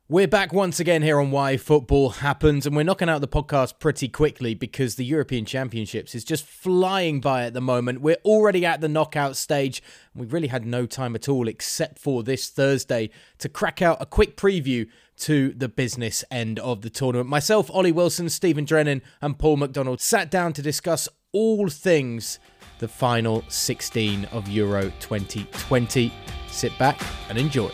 We're back once again here on Why Football Happens, and we're knocking out the podcast pretty quickly because the European Championships is just flying by at the moment. We're already at the knockout stage, and we've really had no time at all except for this Thursday to crack out a quick preview to the business end of the tournament. Myself, Ollie Wilson, Stephen Drennan and Paul McDonald sat down to discuss all things the final 16 of Euro 2020. Sit back and enjoy.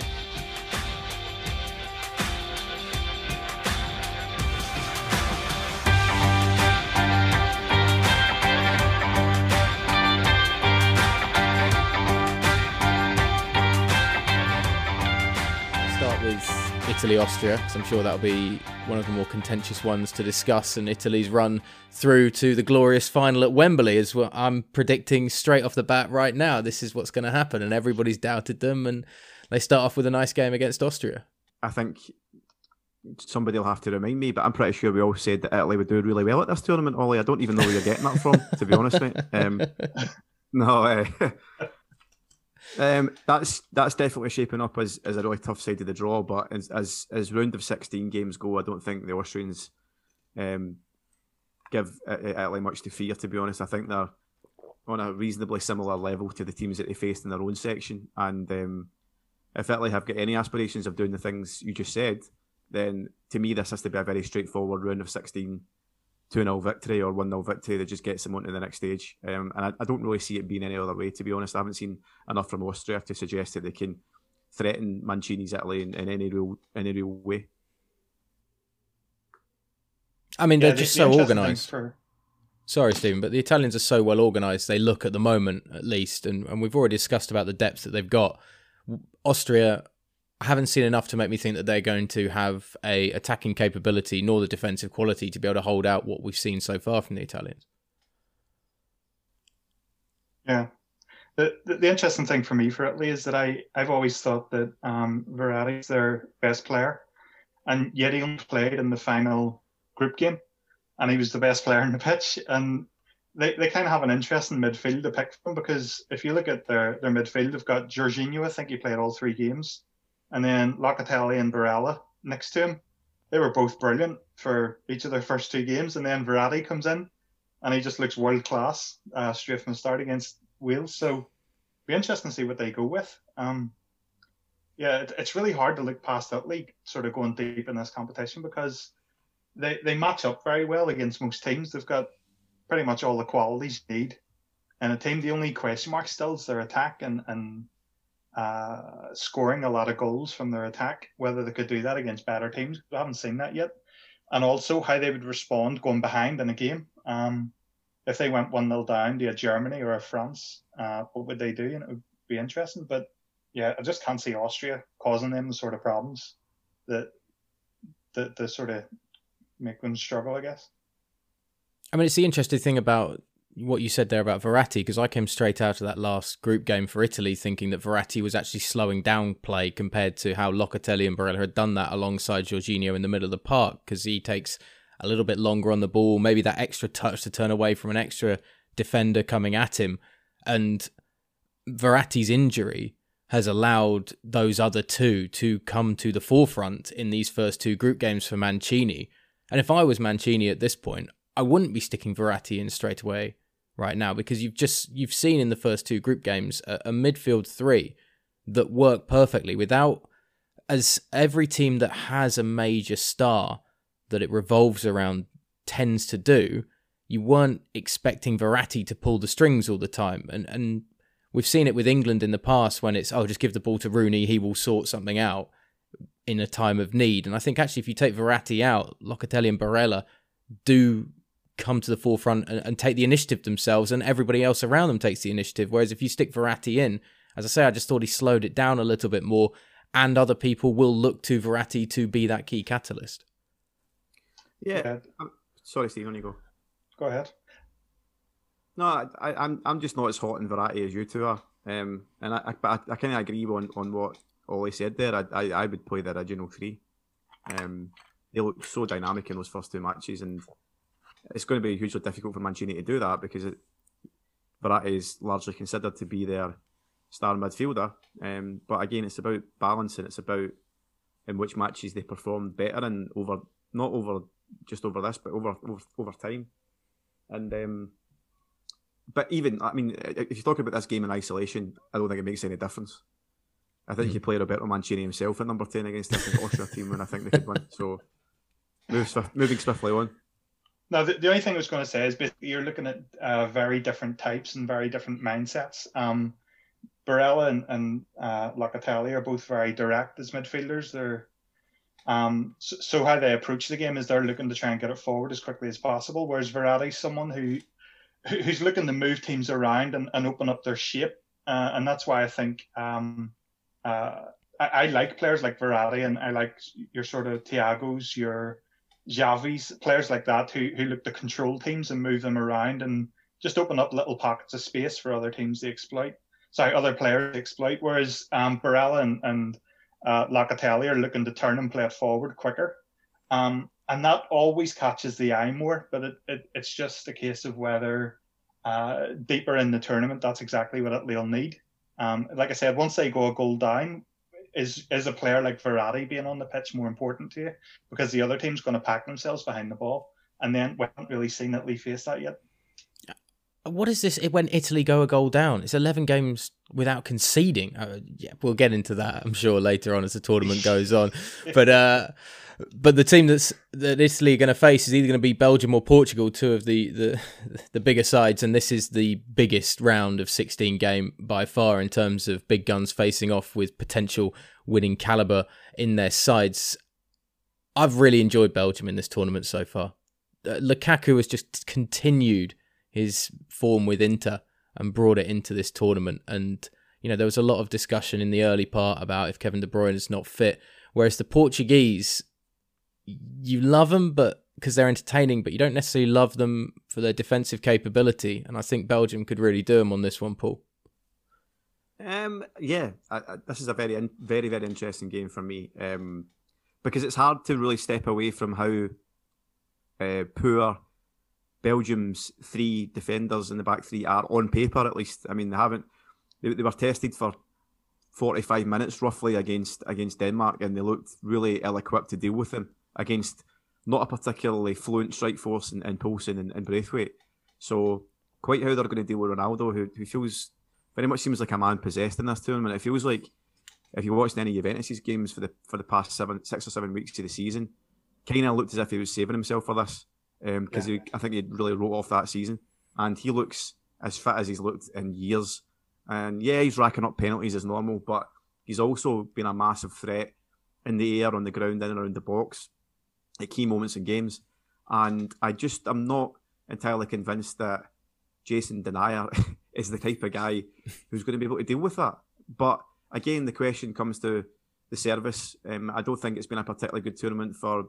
Italy-Austria, because I'm sure that'll be one of the more contentious ones to discuss, and Italy's run through to the glorious final at Wembley is what I'm predicting straight off the bat right now. This is what's going to happen, and everybody's doubted them, and they start off with a nice game against Austria. I think somebody will have to remind me, but I'm pretty sure we all said that Italy would do really well at this tournament, Ollie. I don't even know where you're getting that from, to be honest, mate. That's definitely shaping up as a really tough side of the draw, but as round of 16 games go, I don't think the Austrians give Italy much to fear, to be honest. I think they're on a reasonably similar level to the teams that they faced in their own section, and if Italy have got any aspirations of doing the things you just said, then to me this has to be a very straightforward round of 16 2-0 victory or 1-0 victory that just gets them onto the next stage. And I don't really see it being any other way, to be honest. I haven't seen enough from Austria to suggest that they can threaten Mancini's Italy in any real way. I mean, they're just so organised. Sorry, Stephen, but the Italians are so well organised, they look at the moment, at least, and we've already discussed about the depth that they've got. Austria, I haven't seen enough to make me think that they're going to have a attacking capability nor the defensive quality to be able to hold out what we've seen so far from the Italians. Yeah. The interesting thing for me for Italy is that I've always thought that Verratti's their best player, and yet he only played in the final group game and he was the best player on the pitch. And they kind of have an interesting midfield to pick from, because if you look at their midfield, they've got Jorginho, I think he played all 3 games. And then Locatelli and Barella next to him. They were both brilliant for each of their first 2 games. And then Verratti comes in and he just looks world class straight from the start against Wales. So it'll be interesting to see what they go with. It's really hard to look past Italy sort of going deep in this competition, because they match up very well against most teams. They've got pretty much all the qualities you need. And a team, the only question mark still is their attack and scoring a lot of goals from their attack, whether they could do that against better teams. We haven't seen that yet. And also how they would respond going behind in a game. If they went 1-0 down to a Germany or a France, what would they do? And it would be interesting. But yeah, I just can't see Austria causing them the sort of problems that sort of make them struggle, I guess. I mean, it's the interesting thing about what you said there about Verratti, because I came straight out of that last group game for Italy thinking that Verratti was actually slowing down play compared to how Locatelli and Barella had done that alongside Jorginho in the middle of the park, because he takes a little bit longer on the ball, maybe that extra touch to turn away from an extra defender coming at him. And Verratti's injury has allowed those other 2 to come to the forefront in these first 2 group games for Mancini. And if I was Mancini at this point, I wouldn't be sticking Verratti in straight away right now, because you've seen in the first 2 group games a midfield 3 that work perfectly without, as every team that has a major star that it revolves around tends to do. You weren't expecting Verratti to pull the strings all the time, and we've seen it with England in the past when it's just give the ball to Rooney, he will sort something out in a time of need. And I think actually if you take Verratti out, Locatelli and Barella do come to the forefront and take the initiative themselves, and everybody else around them takes the initiative. Whereas if you stick Verratti in, as I say, I just thought he slowed it down a little bit more, and other people will look to Verratti to be that key catalyst. Yeah. Sorry, Steve, on you go. Go ahead. No, I'm just not as hot in Verratti as you two are. And I kind of agree on what Ollie said there. I would play the original 3. They look so dynamic in those first 2 matches, and it's going to be hugely difficult for Mancini to do that, because Verratti is largely considered to be their star midfielder. But again, it's about balance, and it's about in which matches they performed better and not over this, but over time. And but even, I mean, if you talk about this game in isolation, I don't think it makes any difference. I think you could play Roberto Mancini himself at number 10 against this Austria team, and I think they could win. So moving swiftly on. Now, the only thing I was going to say is basically you're looking at very different types and very different mindsets. Barella and Locatelli are both very direct as midfielders. They're so how they approach the game is they're looking to try and get it forward as quickly as possible, whereas Verratti's someone who's looking to move teams around and open up their shape, and that's why I think I like players like Verratti, and I like your sort of Thiagos, your Xavis, players like that who look to control teams and move them around and just open up little pockets of space for other teams to exploit. Other players to exploit. Whereas Barella and Locatelli are looking to turn and play it forward quicker. And that always catches the eye more, but it's just a case of whether deeper in the tournament, that's exactly what Italy will need. Like I said, once they go a goal down, is a player like Verratti being on the pitch more important to you? Because the other team's going to pack themselves behind the ball. And then we haven't really seen Italy face that yet. What is this when Italy go a goal down? It's 11 games without conceding. Yeah, we'll get into that, I'm sure, later on as the tournament goes on. But the team that Italy are going to face is either going to be Belgium or Portugal, two of the bigger sides, and this is the biggest round of 16 game by far in terms of big guns facing off with potential winning calibre in their sides. I've really enjoyed Belgium in this tournament so far. Lukaku has just continued his form with Inter and brought it into this tournament. And, there was a lot of discussion in the early part about if Kevin De Bruyne is not fit, whereas the Portuguese, you love them because they're entertaining, but you don't necessarily love them for their defensive capability. And I think Belgium could really do them on this one, Paul. This is a very, very, very interesting game for me because it's hard to really step away from how poor Belgium's three defenders in the back three are on paper, at least. I mean, they were tested for 45 minutes roughly against Denmark, and they looked really ill-equipped to deal with them against not a particularly fluent strike force in Poulsen and Braithwaite. So quite how they're going to deal with Ronaldo, who feels very much seems like a man possessed in this tournament. It feels like if you watched any Juventus' games for the past 6 or 7 weeks of the season, kind of looked as if he was saving himself for this. Because I think he really wrote off that season, and he looks as fit as he's looked in years. And yeah, he's racking up penalties as normal, but he's also been a massive threat in the air, on the ground, in and around the box at key moments in games. And I'm not entirely convinced that Jason Denayer is the type of guy who's going to be able to deal with that. But again, the question comes to the service. I don't think it's been a particularly good tournament for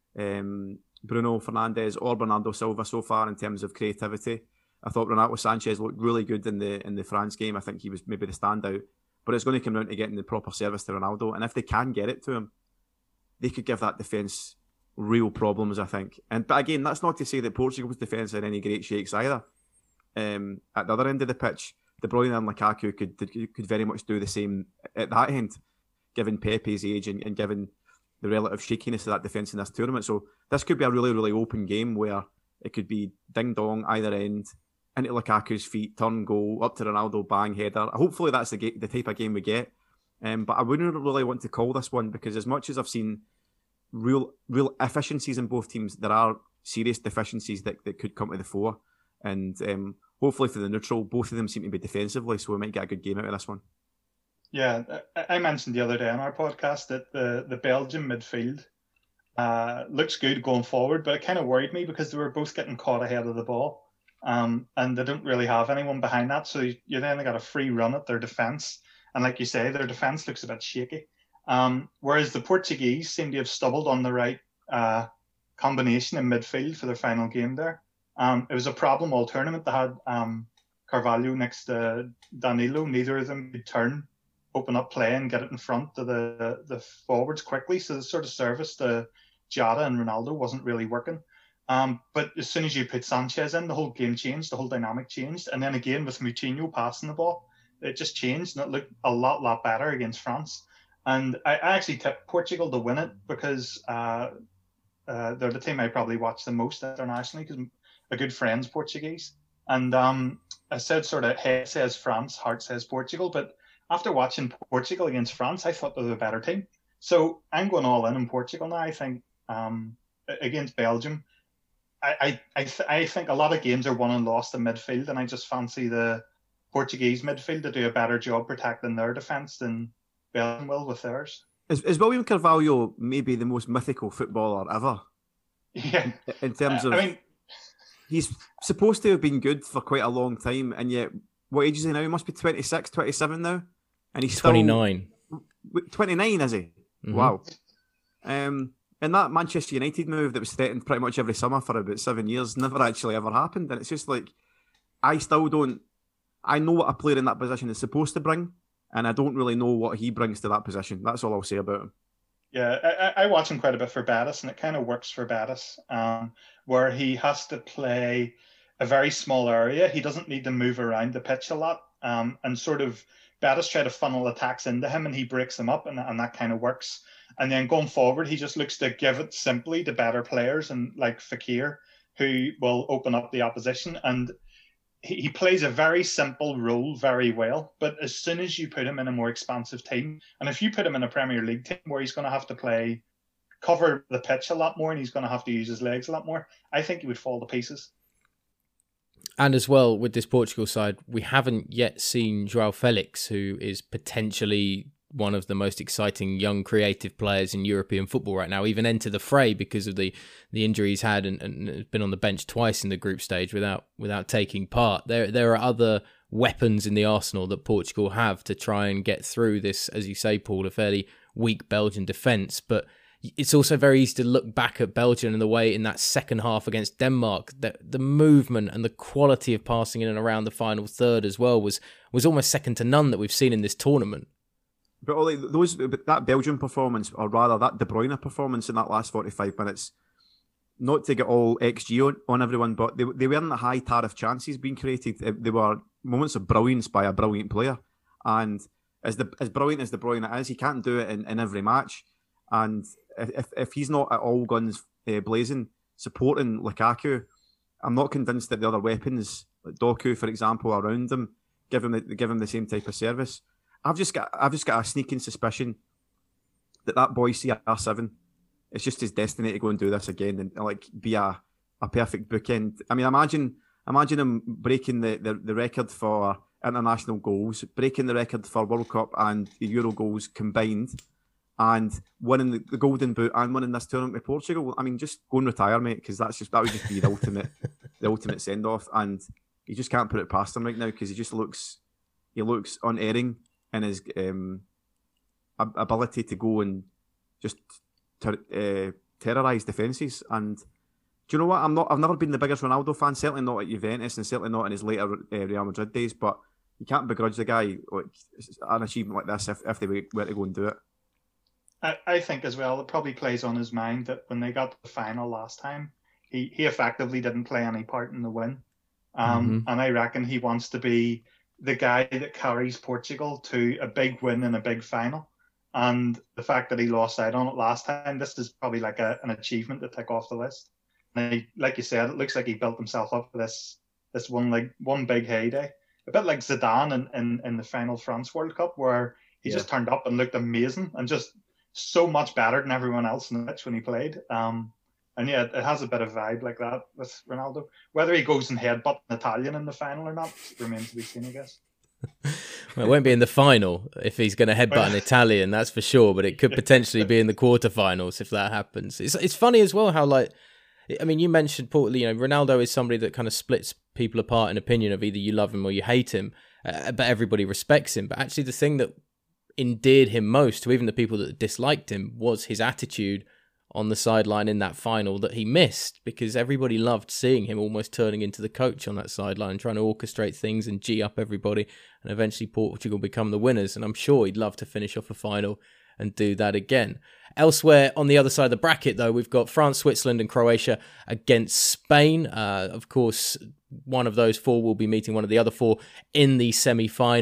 Bruno Fernandes or Bernardo Silva so far in terms of creativity. I thought Renato Sanchez looked really good in the France game. I think he was maybe the standout. But it's going to come down to getting the proper service to Ronaldo. And if they can get it to him, they could give that defence real problems, I think. But again, that's not to say that Portugal's defence are any great shakes either. At the other end of the pitch, De Bruyne and Lukaku could very much do the same at that end, given Pepe's age and given the relative shakiness of that defence in this tournament. So this could be a really, really open game where it could be ding-dong either end, into Lukaku's feet, turn, goal, up to Ronaldo, bang, header. Hopefully that's the type of game we get. But I wouldn't really want to call this one because as much as I've seen real efficiencies in both teams, there are serious deficiencies that could come to the fore. And hopefully for the neutral, both of them seem to be defensively, so we might get a good game out of this one. Yeah, I mentioned the other day on our podcast that the Belgian midfield looks good going forward, but it kind of worried me because they were both getting caught ahead of the ball, and they don't really have anyone behind that. So you then got a free run at their defence, and like you say, their defence looks a bit shaky. Whereas the Portuguese seem to have stumbled on the right combination in midfield for their final game there. It was a problem all tournament. They had Carvalho next to Danilo. Neither of them could turn, open up play and get it in front of the forwards quickly. So the sort of service to Jota and Ronaldo wasn't really working. But as soon as you put Sanchez in, the whole game changed, the whole dynamic changed. And then again with Moutinho passing the ball, it just changed and it looked a lot better against France. And I actually tipped Portugal to win it because they're the team I probably watch the most internationally because a good friend's Portuguese. And I said sort of head says France, heart says Portugal. But after watching Portugal against France, I thought they were a better team. So I'm going all in Portugal now. I think against Belgium. I think a lot of games are won and lost in midfield, and I just fancy the Portuguese midfield to do a better job protecting their defence than Belgium will with theirs. Is William Carvalho maybe the most mythical footballer ever? Yeah. In terms of, he's supposed to have been good for quite a long time, and yet, what age is he now? He must be 26, 27 now, and he's 29. 29, is he? Mm-hmm. Wow. And that Manchester United move that was threatened pretty much every summer for about 7 years never actually ever happened. And it's just like, I know what a player in that position is supposed to bring, and I don't really know what he brings to that position. That's all I'll say about him. Yeah, I watch him quite a bit for Betis, and it kind of works for Betis, where he has to play a very small area. He doesn't need to move around the pitch a lot, and sort of Betis try to funnel attacks into him, and he breaks them up, and that kind of works. And then going forward, he just looks to give it simply to better players, and like Fekir, who will open up the opposition. And he plays a very simple role very well. But as soon as you put him in a more expansive team, and if you put him in a Premier League team where he's going to have to cover the pitch a lot more, and he's going to have to use his legs a lot more, I think he would fall to pieces. And as well, with this Portugal side, we haven't yet seen João Felix, who is potentially one of the most exciting young creative players in European football right now, even enter the fray because of the injury he's had and has been on the bench twice in the group stage without taking part. There are other weapons in the arsenal that Portugal have to try and get through this, as you say, Paul, a fairly weak Belgian defence. But it's also very easy to look back at Belgium and the way in that second half against Denmark, the movement and the quality of passing in and around the final third as well was almost second to none that we've seen in this tournament. But Ollie, that Belgian performance, or rather that De Bruyne performance in that last 45 minutes, not to get all XG on everyone, but they weren't high tariff chances being created. They were moments of brilliance by a brilliant player. And as brilliant as De Bruyne is, he can't do it in every match. And if he's not at all guns blazing, supporting Lukaku, I'm not convinced that the other weapons, like Doku, for example, around him, give him the same type of service. I've just got a sneaking suspicion that boy CR7, it's just his destiny to go and do this again and like be a perfect bookend. I mean, imagine him breaking the record for international goals, breaking the record for World Cup and the Euro goals combined, and winning the Golden Boot and winning this tournament with Portugal. I mean, just go and retire, mate, because that would just be the ultimate send off, and you just can't put it past him right now because he looks unerring in his ability to go and just terrorise defences. And do you know what? I've never been the biggest Ronaldo fan, certainly not at Juventus and certainly not in his later Real Madrid days, but you can't begrudge the guy like an achievement like this if they were to go and do it. I think as well, it probably plays on his mind that when they got to the final last time, he effectively didn't play any part in the win. And I reckon he wants to be the guy that carries Portugal to a big win and a big final. And the fact that he lost out on it last time, this is probably like an achievement to tick off the list. And like you said, it looks like he built himself up for this one big heyday. A bit like Zidane in the final France World Cup, where he just turned up and looked amazing and just so much better than everyone else in the pitch when he played. And yeah, it has a bit of vibe like that with Ronaldo. Whether he goes and headbutt an Italian in the final or not remains to be seen, I guess. Well, it won't be in the final if he's going to headbutt an Italian, that's for sure. But it could potentially be in the quarterfinals if that happens. It's funny as well how, like, I mean, you mentioned, Paul, Ronaldo is somebody that kind of splits people apart in opinion of either you love him or you hate him, but everybody respects him. But actually the thing that endeared him most to even the people that disliked him was his attitude on the sideline in that final that he missed, because everybody loved seeing him almost turning into the coach on that sideline, trying to orchestrate things and G up everybody, and eventually Portugal become the winners. And I'm sure he'd love to finish off a final and do that again. Elsewhere on the other side of the bracket, though, we've got France, Switzerland and Croatia against Spain. Of course, one of those four will be meeting one of the other four in the semi-final.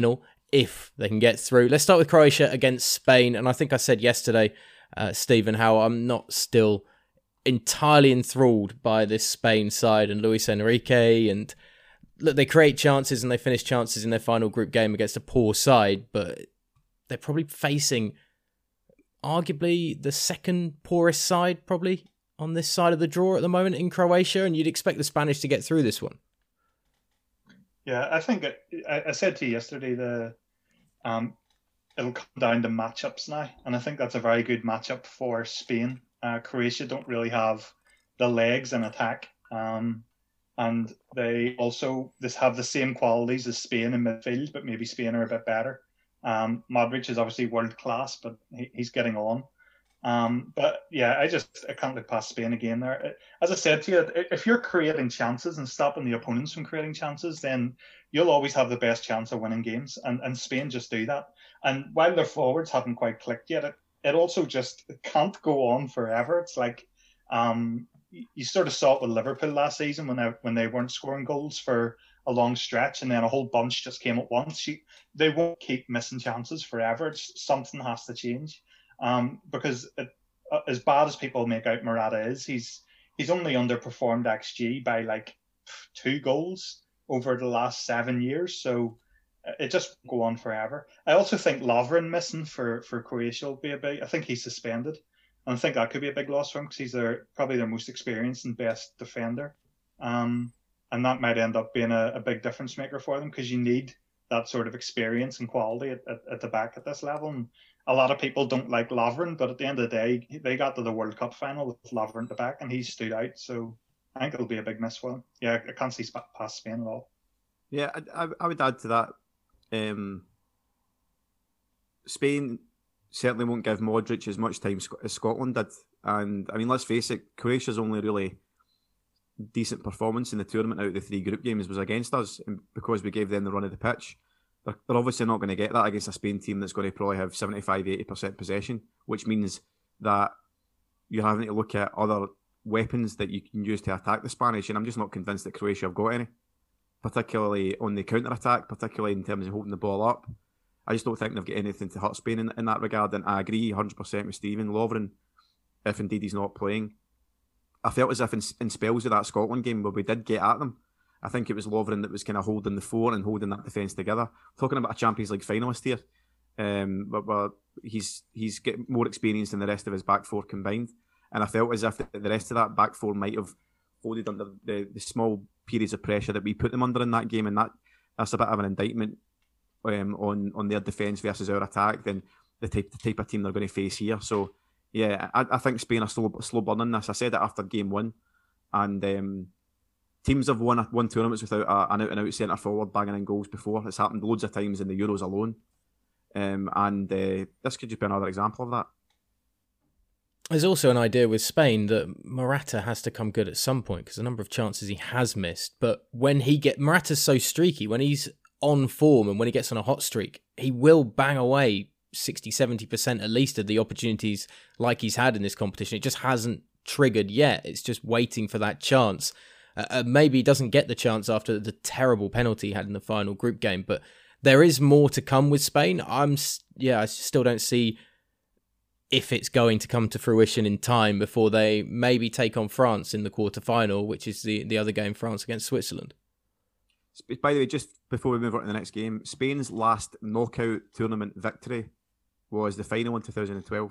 if they can get through. Let's start with Croatia against Spain. And I think I said yesterday, Stephen, how I'm not still entirely enthralled by this Spain side and Luis Enrique. And look, they create chances and they finish chances in their final group game against a poor side, but they're probably facing arguably the second poorest side probably on this side of the draw at the moment in Croatia, and you'd expect the Spanish to get through this one. Yeah, I think I said to you yesterday it'll come down to matchups now, and I think that's a very good matchup for Spain. Croatia don't really have the legs in attack, and they also have the same qualities as Spain in midfield, but maybe Spain are a bit better. Modric is obviously world class, but he's getting on. But yeah, I can't look past Spain again there. As I said to you, if you're creating chances and stopping the opponents from creating chances, then you'll always have the best chance of winning games. And Spain just do that. And while their forwards haven't quite clicked yet, it also just can't go on forever. It's like you sort of saw it with Liverpool last season when they weren't scoring goals for a long stretch, and then a whole bunch just came at once. They won't keep missing chances forever. Something has to change. Because as bad as people make out Morata is, he's only underperformed XG by like 2 goals over the last 7 years. So it just won't go on forever. I also think Lovren missing for Croatia will be a big. I think he's suspended, and I think that could be a big loss for him because he's probably their most experienced and best defender. And that might end up being a big difference maker for them because you need that sort of experience and quality at the back at this level. And a lot of people don't like Lovren, but at the end of the day, they got to the World Cup final with Lovren at the back, and he stood out. So I think it'll be a big miss for them. Yeah, I can't see past Spain at all. Yeah, I would add to that. Spain certainly won't give Modric as much time as Scotland did. And, I mean, let's face it, Croatia's only really decent performance in the tournament out of the 3 group games was against us, and because we gave them the run of the pitch. They're obviously not going to get that against a Spain team that's going to probably have 75-80% possession, which means that you're having to look at other weapons that you can use to attack the Spanish, and I'm just not convinced that Croatia have got any, particularly on the counter-attack, particularly in terms of holding the ball up. I just don't think they've got anything to hurt Spain in that regard, and I agree 100% with Stephen. Lovren, if indeed he's not playing, I felt as if in spells of that Scotland game where we did get at them, I think it was Lovren that was kind of holding the fort and holding that defence together. Talking about a Champions League finalist here, but he's got more experience than the rest of his back four combined, and I felt as if the rest of that back four might have folded under the small periods of pressure that we put them under in that game, and that's a bit of an indictment on their defence versus our attack than the type of team they're going to face here. So yeah, I think Spain are slow burning this. I said it after game 1, and teams have won tournaments without an out-and-out centre-forward banging in goals before. It's happened loads of times in the Euros alone. And this could just be another example of that. There's also an idea with Spain that Morata has to come good at some point because the number of chances he has missed. But when Morata's so streaky, when he's on form and when he gets on a hot streak, he will bang away 60-70% at least of the opportunities like he's had in this competition. It just hasn't triggered yet. It's just waiting for that chance. Maybe he doesn't get the chance after the terrible penalty he had in the final group game, but there is more to come with Spain. I still don't see if it's going to come to fruition in time before they maybe take on France in the quarter-final, which is the other game, France against Switzerland. By the way, just before we move on to the next game, Spain's last knockout tournament victory was the final in 2012.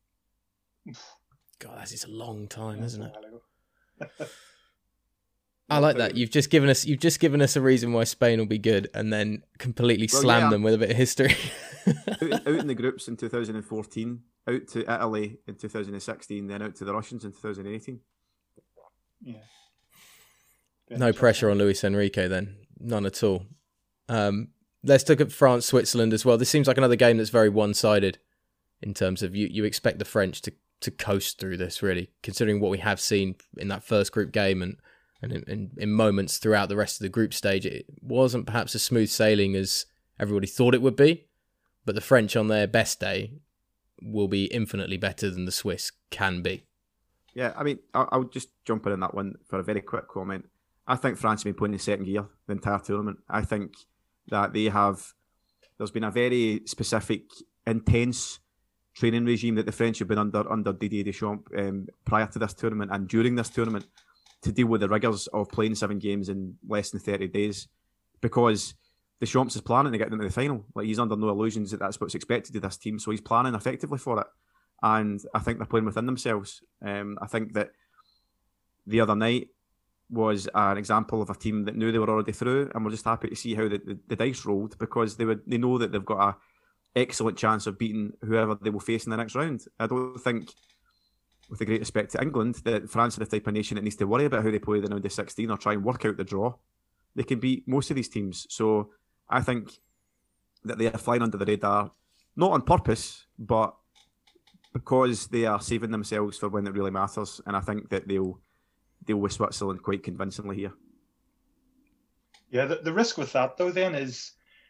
God, that's a long time, isn't it? I like that. You've just given us a reason why Spain will be good, and then completely slammed them with a bit of history. out in the groups in 2014, out to Italy in 2016, then out to the Russians in 2018. Yeah. No pressure on Luis Enrique then, none at all. Let's look at France, Switzerland as well. This seems like another game that's very one-sided in terms of you expect the French to coast through this, really, considering what we have seen in that first group game and in moments throughout the rest of the group stage. It wasn't perhaps as smooth sailing as everybody thought it would be, but the French on their best day will be infinitely better than the Swiss can be. Yeah, I mean, I'll just jump in on that one for a very quick comment. I think France have been playing in second gear the entire tournament. I think that they have there's been a very specific, intense training regime that the French have been under Didier Deschamps prior to this tournament and during this tournament to deal with the rigours of playing 7 games in less than 30 days, because Deschamps is planning to get them to the final. Like, he's under no illusions that that's what's expected of this team, so he's planning effectively for it. And I think they're playing within themselves. I think that the other night was an example of a team that knew they were already through, and we're just happy to see how the dice rolled, because they know that they've got a excellent chance of beating whoever they will face in the next round. I don't think, with the great respect to England, that France are the type of nation that needs to worry about how they play the round of 16 or try and work out the draw. They can beat most of these teams. So I think that they are flying under the radar, not on purpose, but because they are saving themselves for when it really matters. And I think that they'll deal with Switzerland quite convincingly here. Yeah, the risk with that, though, then, is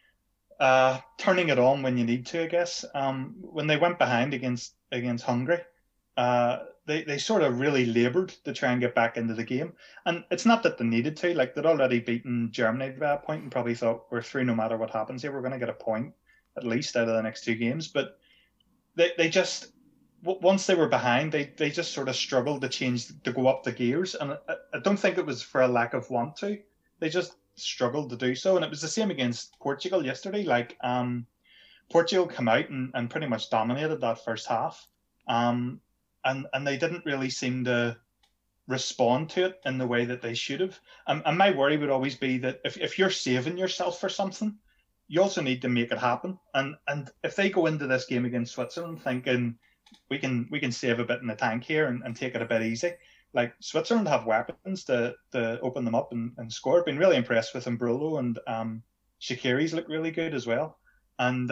turning it on when you need to, I guess. When they went behind against Hungary, they sort of really laboured to try and get back into the game. And it's not that they needed to. Like, they'd already beaten Germany by a point and probably thought, we're through no matter what happens here. We're going to get a point, at least, out of the next 2 games. But they just, once they were behind, they just sort of struggled to go up the gears. And I don't think it was for a lack of want to. They just struggled to do so. And it was the same against Portugal yesterday. Like, Portugal came out and pretty much dominated that first half. And they didn't really seem to respond to it in the way that they should have. And my worry would always be that if you're saving yourself for something, you also need to make it happen. And if they go into this game against Switzerland thinking we can save a bit in the tank here and take it a bit easy, like, Switzerland have weapons to open them up and score. I've been really impressed with Mbolo, and Shaqiri's look really good as well. And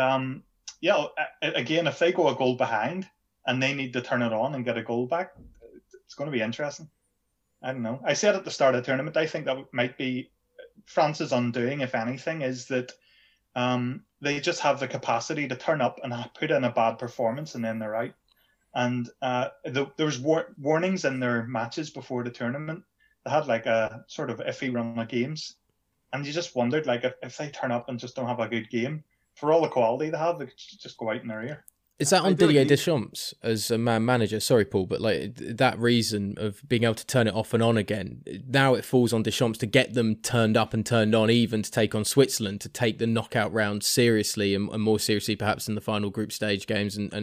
again, if they go a goal behind and they need to turn it on and get a goal back, it's going to be interesting. I don't know. I said at the start of the tournament, I think that might be France's undoing, if anything, is that they just have the capacity to turn up and put in a bad performance and then they're out. And there was warnings in their matches before the tournament. They had like a sort of iffy run of games. And you just wondered, like, if they turn up and just don't have a good game, for all the quality they have, they could just go out in their ear. Is that on Didier Deschamps as a man manager? Sorry, Paul, but like that reason of being able to turn it off and on again, now it falls on Deschamps to get them turned up and turned on, even to take on Switzerland, to take the knockout round seriously and more seriously perhaps in the final group stage games and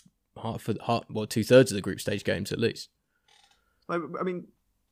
2/3 of the group stage games at least. I mean,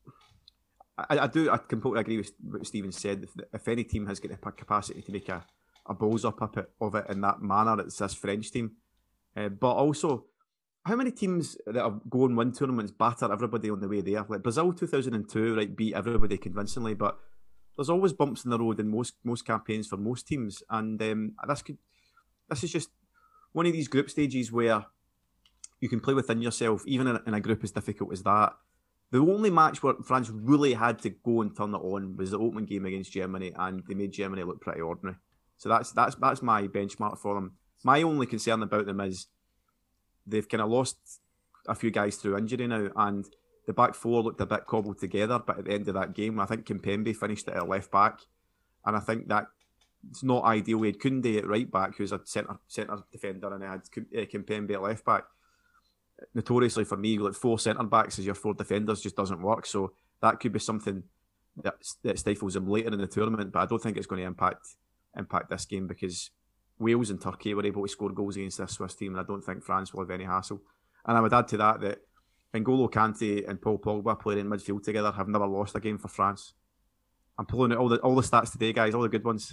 I completely agree with what Stephen said. If any team has got the capacity to make a balls up of it in that manner, it's this French team. But also, how many teams that are going win tournaments batter everybody on the way there? Like Brazil 2002, right, beat everybody convincingly, but there's always bumps in the road in most campaigns for most teams, and this is just one of these group stages where you can play within yourself, even in a group as difficult as that. The only match where France really had to go and turn it on was the opening game against Germany, and they made Germany look pretty ordinary. So that's my benchmark for them. My only concern about them is they've kind of lost a few guys through injury now, and the back four looked a bit cobbled together. But at the end of that game, I think Kimpembe finished it at left back, and I think that it's not ideal. We had Koundé at right back, who's a centre defender, and I had Kimpembe at left back. Notoriously for me, like 4 centre backs as your 4 defenders just doesn't work. So that could be something that stifles them later in the tournament. But I don't think it's going to impact this game, because Wales and Turkey were able to score goals against this Swiss team, and I don't think France will have any hassle. And I would add to that N'Golo Kante and Paul Pogba playing in midfield together have never lost a game for France. I'm pulling out all the stats today, guys, all the good ones.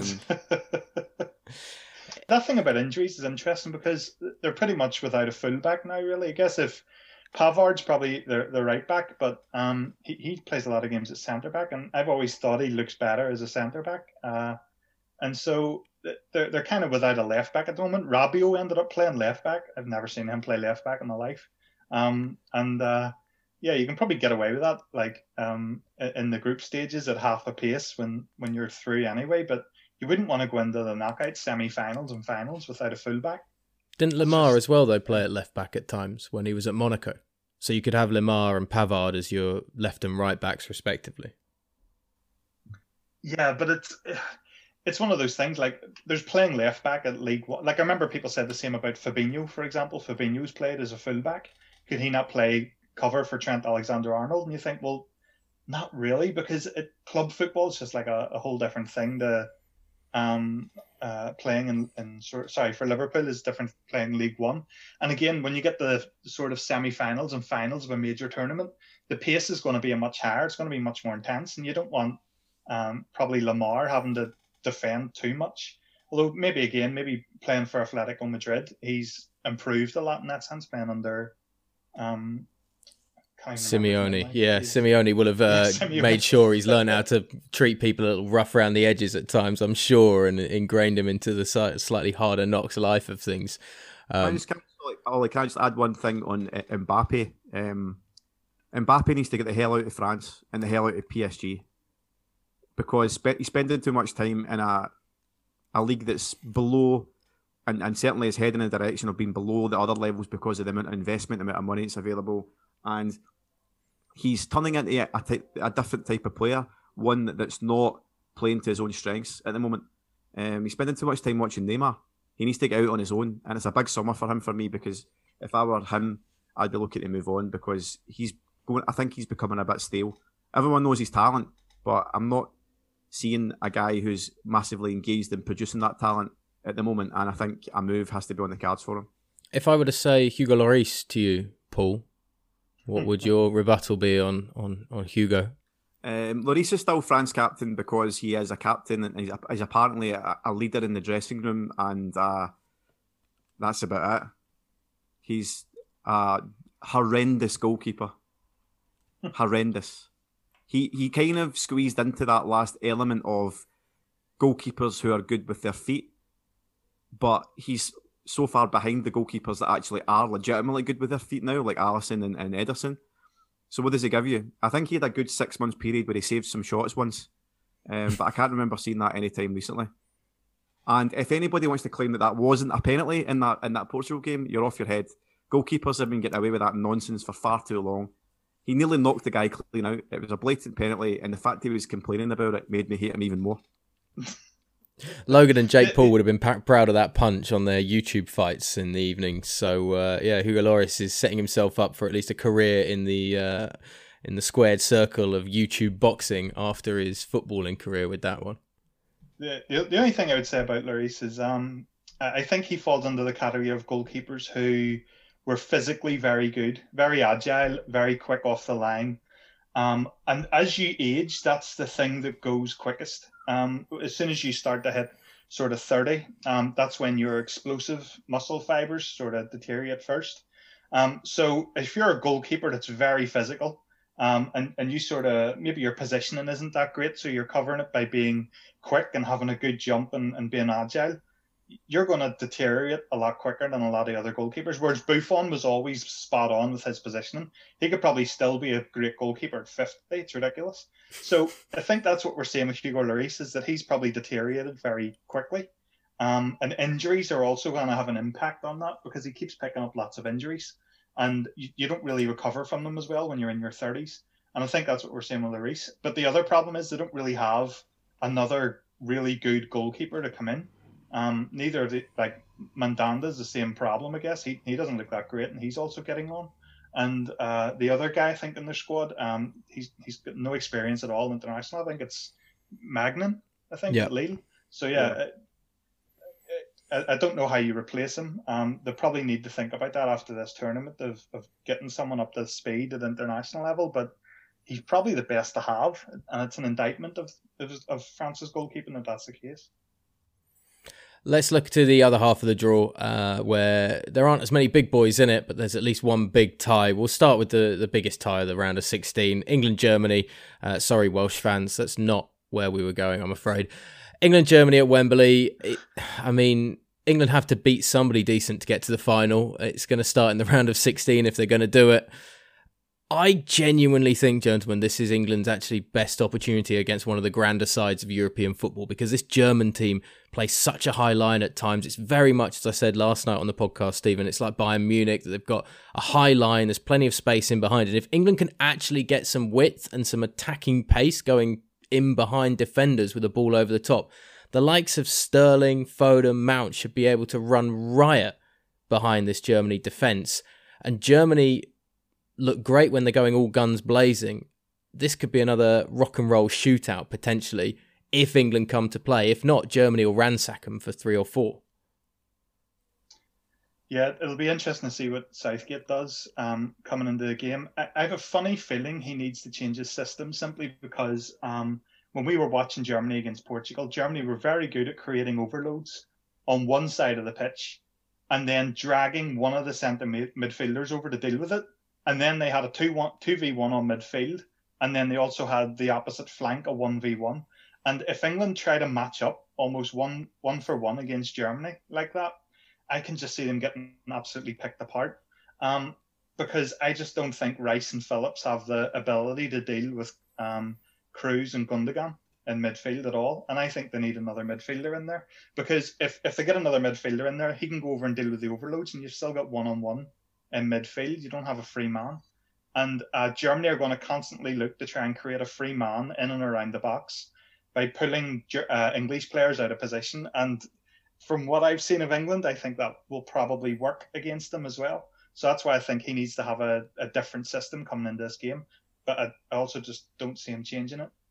That thing about injuries is interesting, because they're pretty much without a fullback now, really. I guess if Pavard's probably the right back, but he plays a lot of games at centre back, and I've always thought he looks better as a centre back. And so they're kind of without a left back at the moment. Rabiot ended up playing left back. I've never seen him play left back in my life. You can probably get away with that, like in the group stages at half a pace when you're through anyway. But you wouldn't want to go into the knockout semi-finals and finals without a fullback. Didn't Lemar as well, though, play at left back at times when he was at Monaco? So you could have Lemar and Pavard as your left and right backs, respectively. Yeah, but it's one of those things. Like, there's playing left back at League One. Like, I remember people said the same about Fabinho, for example. Fabinho's played as a fullback. Could he not play cover for Trent Alexander-Arnold? And you think, well, not really, because club football is just like a whole different thing to playing for Liverpool is different playing League One. And again, when you get the sort of semi-finals and finals of a major tournament, the pace is going to be much higher. It's going to be much more intense, and you don't want probably Lamar having to defend too much. Although maybe playing for Atletico Madrid, he's improved a lot in that sense, playing under Simeone. Yeah, Simeone will have made sure he's learned how to treat people a little rough around the edges at times, I'm sure, and ingrained him into the slightly harder knocks life of things. Can I just add one thing on Mbappe? Mbappe needs to get the hell out of France and the hell out of PSG, because he's spending too much time in a league that's below, and certainly is heading in the direction of being below the other levels because of the amount of investment, the amount of money that's available. And he's turning into a different type of player, one that's not playing to his own strengths at the moment. He's spending too much time watching Neymar. He needs to get out on his own, and it's a big summer for him, for me, because if I were him, I'd be looking to move on, because I think he's becoming a bit stale. Everyone knows his talent, but I'm not seeing a guy who's massively engaged in producing that talent at the moment, and I think a move has to be on the cards for him. If I were to say Hugo Lloris to you, Paul, what would your rebuttal be on Hugo? Lloris is still France captain because he is a captain and he's apparently a leader in the dressing room, and that's about it. He's a horrendous goalkeeper. Horrendous. He kind of squeezed into that last element of goalkeepers who are good with their feet, but he's so far behind the goalkeepers that actually are legitimately good with their feet now, like Alisson and Ederson. So what does he give you? I think he had a good 6 months period where he saved some shots once, but I can't remember seeing that any time recently. And if anybody wants to claim that wasn't a penalty in that Portugal game, you're off your head. Goalkeepers have been getting away with that nonsense for far too long. He nearly knocked the guy clean out. It was a blatant penalty, and the fact he was complaining about it made me hate him even more. Logan and Jake Paul would have been proud of that punch on their YouTube fights in the evening. So Hugo Lloris is setting himself up for at least a career in the squared circle of YouTube boxing after his footballing career with that one. The only thing I would say about Lloris is I think he falls under the category of goalkeepers who were physically very good, very agile, very quick off the line. And as you age, that's the thing that goes quickest. As soon as you start to hit sort of 30, that's when your explosive muscle fibers sort of deteriorate first. So if you're a goalkeeper that's very physical, and you sort of, maybe your positioning isn't that great, so you're covering it by being quick and having a good jump and being agile, you're going to deteriorate a lot quicker than a lot of other goalkeepers. Whereas Buffon was always spot on with his positioning. He could probably still be a great goalkeeper at 50. It's ridiculous. So I think that's what we're seeing with Hugo Lloris, is that he's probably deteriorated very quickly. And injuries are also going to have an impact on that, because he keeps picking up lots of injuries. And you don't really recover from them as well when you're in your 30s. And I think that's what we're seeing with Lloris. But the other problem is they don't really have another really good goalkeeper to come in. Neither Mandanda's the same problem, I guess. He doesn't look that great, and he's also getting on. And the other guy, I think, in their squad, he's got no experience at all international. I think it's Magnan, at Lille. So I don't know how you replace him. They probably need to think about that after this tournament of getting someone up to speed at international level. But he's probably the best to have, and it's an indictment of France's goalkeeping if that's the case. Let's look to the other half of the draw, where there aren't as many big boys in it, but there's at least one big tie. We'll start with the biggest tie of the round of 16, England-Germany. Sorry, Welsh fans, that's not where we were going, I'm afraid. England-Germany at Wembley. England have to beat somebody decent to get to the final. It's going to start in the round of 16 if they're going to do it. I genuinely think, gentlemen, this is England's actually best opportunity against one of the grander sides of European football, because this German team plays such a high line at times. It's very much, as I said last night on the podcast, Stephen, it's like Bayern Munich, that they've got a high line, there's plenty of space in behind. And if England can actually get some width and some attacking pace going in behind defenders with a ball over the top, the likes of Sterling, Foden, Mount should be able to run riot behind this Germany defence. And Germany look great when they're going all guns blazing. This could be another rock and roll shootout, potentially, if England come to play. If not, Germany will ransack them for 3 or 4. Yeah, it'll be interesting to see what Southgate does coming into the game. I have a funny feeling he needs to change his system simply because when we were watching Germany against Portugal, Germany were very good at creating overloads on one side of the pitch and then dragging one of the centre midfielders over to deal with it. And then they had a 2v1 on midfield. And then they also had the opposite flank, a 1v1. And if England try to match up almost one for one against Germany like that, I can just see them getting absolutely picked apart. Because I just don't think Rice and Phillips have the ability to deal with Kroos and Gundogan in midfield at all. And I think they need another midfielder in there. Because if they get another midfielder in there, he can go over and deal with the overloads, and you've still got one-on-one in midfield. You don't have a free man. And Germany are going to constantly look to try and create a free man in and around the box by pulling English players out of position. And from what I've seen of England, I think that will probably work against them as well. So that's why I think he needs to have a different system coming into this game. But I also just don't see him changing it.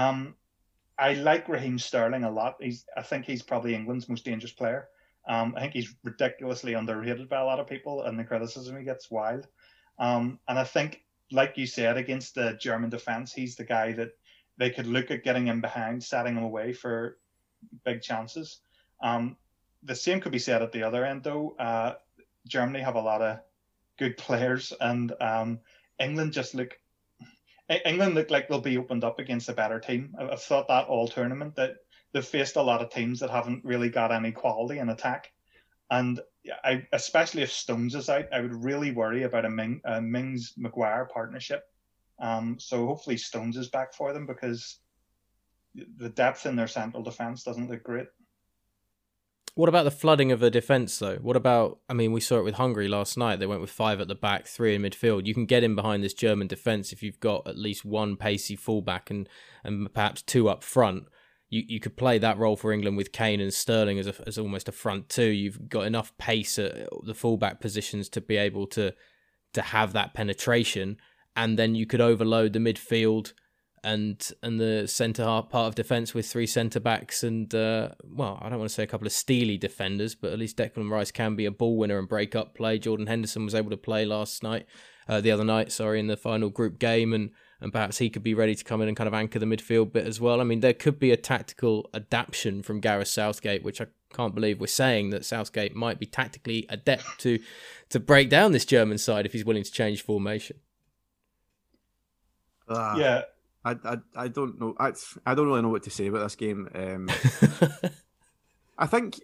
I like Raheem Sterling a lot. I think he's probably England's most dangerous player. I think he's ridiculously underrated by a lot of people, and the criticism he gets wild. And I think, like you said, against the German defence, he's the guy that they could look at getting him behind, setting him away for big chances. The same could be said at the other end, though. Germany have a lot of good players, and England look like they'll be opened up against a better team. I've thought that all tournament, that they've faced a lot of teams that haven't really got any quality in attack. And especially if Stones is out, I would really worry about a Mings-Maguire partnership. So hopefully Stones is back for them, because the depth in their central defence doesn't look great. What about the flooding of the defence, though? What about, we saw it with Hungary last night. They went with 5 at the back, 3 in midfield. You can get in behind this German defence if you've got at least one pacey fullback and perhaps 2 up front. You could play that role for England with Kane and Sterling as almost a front 2. You've got enough pace at the fullback positions to be able to have that penetration, and then you could overload the midfield and the centre half part of defence with 3 centre backs and I don't want to say a couple of steely defenders, but at least Declan Rice can be a ball winner and break up play. Jordan Henderson was able to play the other night, in the final group game, and perhaps he could be ready to come in and kind of anchor the midfield bit as well. There could be a tactical adaptation from Gareth Southgate, which I can't believe we're saying that Southgate might be tactically adept to break down this German side if he's willing to change formation. Yeah. I don't know. I don't really know what to say about this game. I think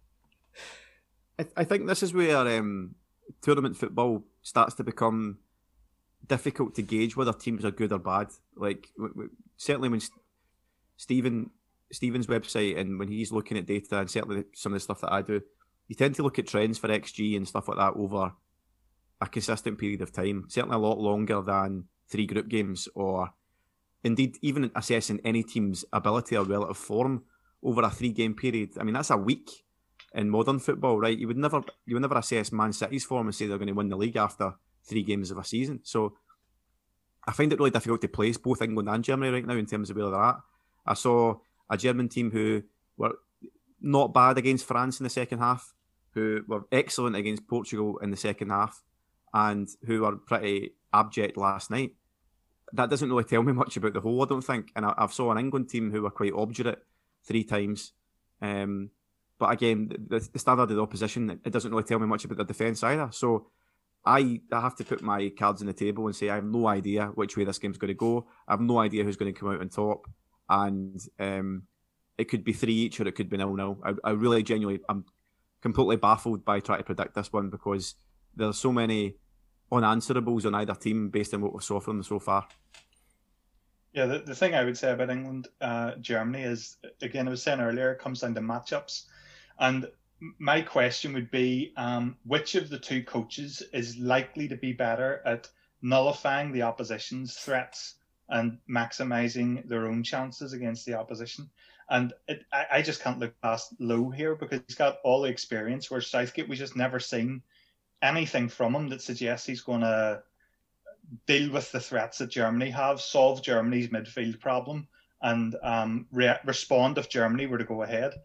this is where tournament football starts to become difficult to gauge whether teams are good or bad. Like certainly when Stephen's website and when he's looking at data, and certainly some of the stuff that I do, you tend to look at trends for XG and stuff like that over a consistent period of time. Certainly a lot longer than 3 group games, or indeed even assessing any team's ability or relative form over a 3-game period. That's a week in modern football, right? You would never assess Man City's form and say they're going to win the league after 3 games of a season. So I find it really difficult to place both England and Germany right now in terms of where they're at. I saw a German team who were not bad against France in the second half, who were excellent against Portugal in the second half, and who were pretty abject last night. That doesn't really tell me much about the whole, I don't think. And I've saw an England team who were quite obdurate 3 times. But again, the standard of the opposition, it doesn't really tell me much about their defence either. So I have to put my cards on the table and say I have no idea which way this game's going to go. I have no idea who's going to come out on top. And it could be 3 each or it could be 0-0. I really genuinely, I'm completely baffled by trying to predict this one, because there's so many unanswerables on either team based on what we saw from them so far. Yeah, the thing I would say about England, Germany is, again, I was saying earlier, it comes down to matchups. And my question would be, which of the 2 coaches is likely to be better at nullifying the opposition's threats and maximising their own chances against the opposition? And I just can't look past Lowe here because he's got all the experience, where Southgate, we just never seen anything from him that suggests he's going to deal with the threats that Germany have, solve Germany's midfield problem, and respond if Germany were to go ahead.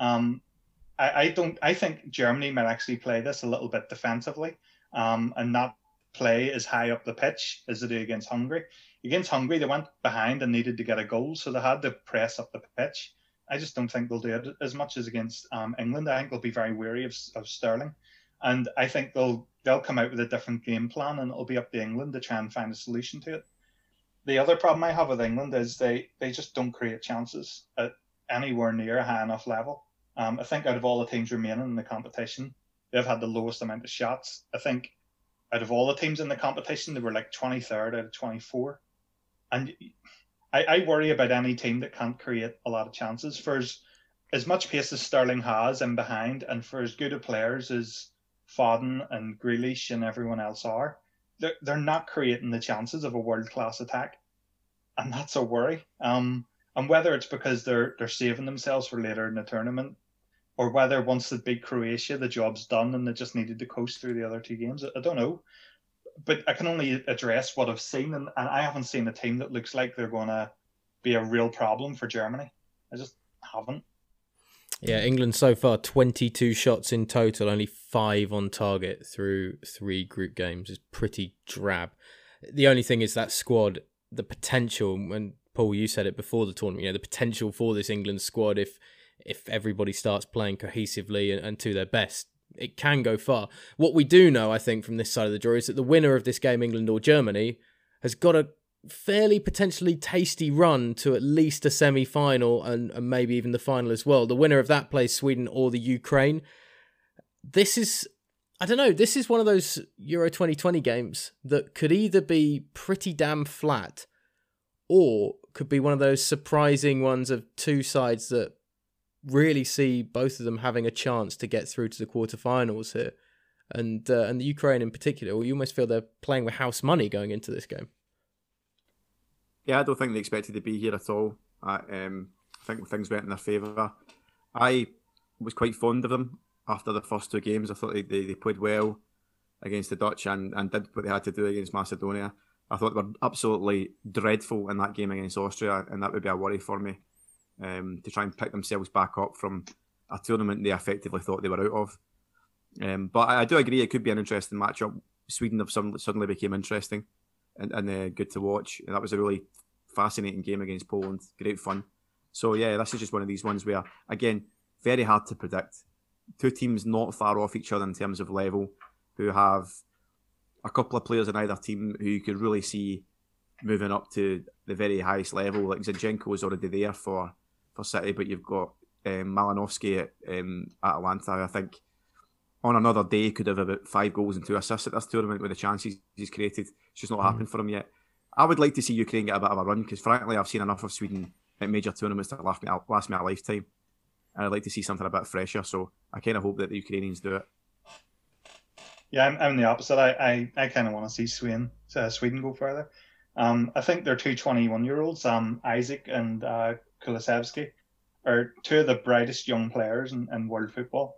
I think Germany might actually play this a little bit defensively, and not play as high up the pitch as they do against Hungary. Against Hungary, they went behind and needed to get a goal, so they had to press up the pitch. I just don't think they'll do it as much as against England. I think they'll be very wary of Sterling, and I think they'll come out with a different game plan, and it'll be up to England to try and find a solution to it. The other problem I have with England is they just don't create chances at anywhere near a high enough level. I think out of all the teams remaining in the competition, they've had the lowest amount of shots. I think out of all the teams in the competition, they were like 23rd out of 24. And I worry about any team that can't create a lot of chances. For as much pace as Sterling has in behind, and for as good a players as Foden and Grealish and everyone else are, they're not creating the chances of a world-class attack. And that's a worry. And whether it's because they're saving themselves for later in the tournament, or whether once they beat Croatia, the job's done and they just needed to coast through the other two games, I don't know. But I can only address what I've seen, and I haven't seen a team that looks like they're going to be a real problem for Germany. I just haven't. Yeah, England so far, 22 shots in total, only 5 on target through 3 group games. Is pretty drab. The only thing is that squad, the potential, and Paul, you said it before the tournament, the potential for this England squad, if everybody starts playing cohesively and to their best, it can go far. What we do know, I think, from this side of the draw is that the winner of this game, England or Germany, has got a fairly potentially tasty run to at least a semi-final and maybe even the final as well. The winner of that plays Sweden or the Ukraine. This is, I don't know, this is one of those Euro 2020 games that could either be pretty damn flat or could be one of those surprising ones of two sides that really see both of them having a chance to get through to the quarterfinals here. And the Ukraine in particular, well, you almost feel they're playing with house money going into this game. Yeah, I don't think they expected to be here at all. I think things went in their favour. I was quite fond of them after the first 2 games. I thought they played well against the Dutch and did what they had to do against Macedonia. I thought they were absolutely dreadful in that game against Austria, and that would be a worry for me, to try and pick themselves back up from a tournament they effectively thought they were out of. But I do agree it could be an interesting matchup. Sweden have suddenly became interesting and good to watch. And that was a really fascinating game against Poland. Great fun. So yeah, this is just one of these ones where, again, very hard to predict. 2 teams not far off each other in terms of level, who have a couple of players in either team who you could really see moving up to the very highest level. Like Zinchenko is already there for City, but you've got Malinowski at Atalanta. I think on another day could have about 5 goals and 2 assists at this tournament with the chances he's created. It's just not happened for him yet. I would like to see Ukraine get a bit of a run because, frankly, I've seen enough of Sweden at major tournaments that last me a lifetime. And I'd like to see something a bit fresher. So I kind of hope that the Ukrainians do it. Yeah, I'm the opposite. I kind of want to see Sweden go further. I think they're 2 21-year-olds, Isaac and Kulusevski, are 2 of the brightest young players in world football.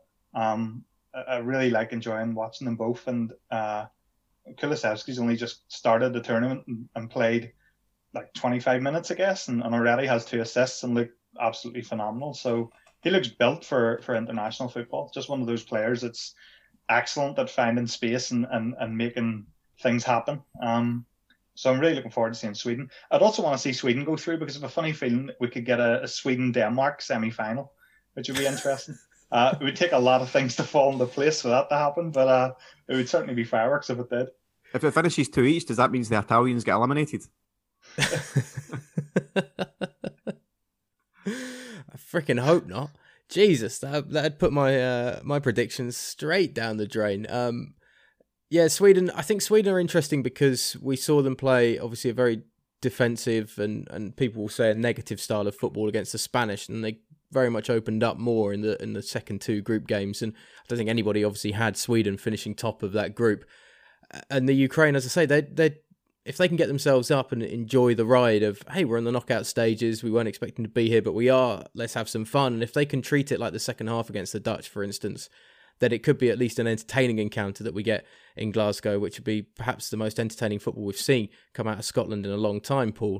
I really like enjoying watching them both. And Kulusevski's only just started the tournament and played like 25 minutes, I guess, and already has 2 assists and looked absolutely phenomenal. So he looks built for international football. Just one of those players that's excellent at finding space and making things happen. So I'm really looking forward to seeing Sweden. I'd also want to see Sweden go through because I have a funny feeling we could get a Sweden-Denmark semi-final, which would be interesting. It would take a lot of things to fall into place for that to happen, but it would certainly be fireworks if it did. If it finishes 2 each, does that mean the Italians get eliminated? I freaking hope not. Jesus, that'd put my predictions straight down the drain. Yeah, Sweden. I think Sweden are interesting because we saw them play obviously a very defensive and people will say a negative style of football against the Spanish, and they very much opened up more in the second 2 group games. And I don't think anybody obviously had Sweden finishing top of that group. And the Ukraine, as I say, they're if they can get themselves up and enjoy the ride of, hey, we're in the knockout stages, we weren't expecting to be here, but we are, let's have some fun. And if they can treat it like the second half against the Dutch, for instance, that it could be at least an entertaining encounter that we get in Glasgow, which would be perhaps the most entertaining football we've seen come out of Scotland in a long time, Paul.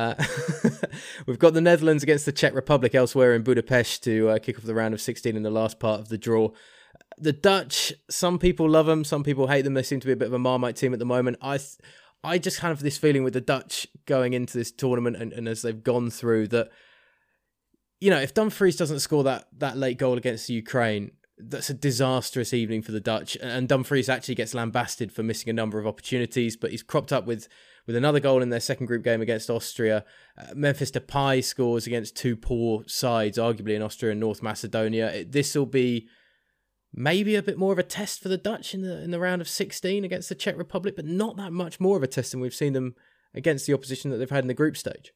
We've got the Netherlands against the Czech Republic elsewhere in Budapest to kick off the round of 16 in the last part of the draw. The Dutch, some people love them, some people hate them. They seem to be a bit of a Marmite team at the moment. I just kind of have this feeling with the Dutch going into this tournament and as they've gone through that, if Dumfries doesn't score that late goal against Ukraine, that's a disastrous evening for the Dutch. And Dumfries actually gets lambasted for missing a number of opportunities, but he's cropped up with another goal in their second group game against Austria. Memphis Depay scores against two poor sides, arguably in Austria and North Macedonia. This will be maybe a bit more of a test for the Dutch in the round of 16 against the Czech Republic, but not that much more of a test than we've seen them against the opposition that they've had in the group stage.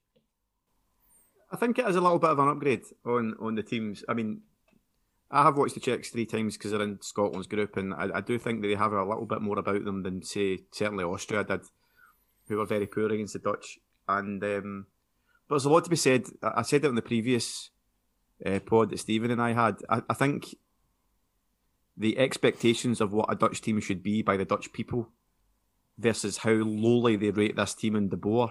I think it is a little bit of an upgrade on the teams. I mean, I have watched the Czechs 3 times because they're in Scotland's group, and I do think that they have a little bit more about them than, say, certainly Austria did, who were very poor against the Dutch. And but there's a lot to be said. I said it on the previous pod that Stephen and I had. I think the expectations of what a Dutch team should be by the Dutch people versus how lowly they rate this team in De Boer